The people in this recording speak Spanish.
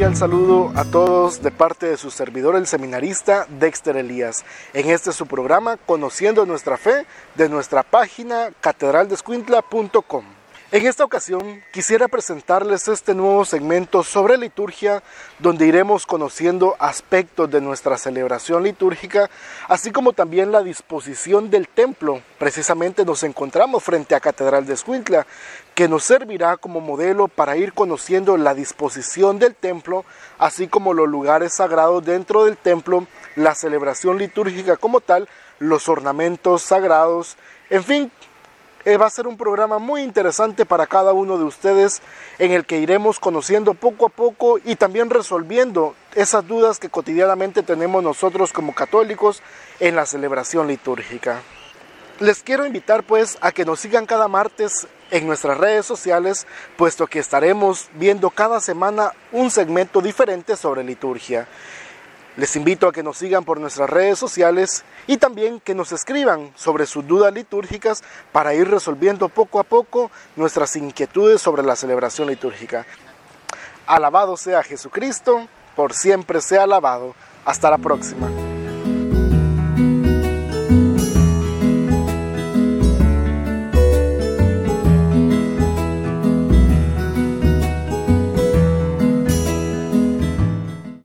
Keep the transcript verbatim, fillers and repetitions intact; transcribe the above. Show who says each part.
Speaker 1: cordial saludo a todos de parte de su servidor, el seminarista Dexter Elías. En este su programa, Conociendo Nuestra Fe, de nuestra página catedral de escuintla punto com. En esta ocasión quisiera presentarles este nuevo segmento sobre liturgia, donde iremos conociendo aspectos de nuestra celebración litúrgica, así como también la disposición del templo. Precisamente nos encontramos frente a Catedral de Escuintla, que nos servirá como modelo para ir conociendo la disposición del templo, así como los lugares sagrados dentro del templo, la celebración litúrgica como tal, los ornamentos sagrados, en fin. Va a ser un programa muy interesante para cada uno de ustedes, en el que iremos conociendo poco a poco y también resolviendo esas dudas que cotidianamente tenemos nosotros como católicos en la celebración litúrgica. Les quiero invitar pues a que nos sigan cada martes en nuestras redes sociales, puesto que estaremos viendo cada semana un segmento diferente sobre liturgia. Les invito a que nos sigan por nuestras redes sociales y también que nos escriban sobre sus dudas litúrgicas para ir resolviendo poco a poco nuestras inquietudes sobre la celebración litúrgica. Alabado sea Jesucristo, por siempre sea alabado. Hasta la próxima.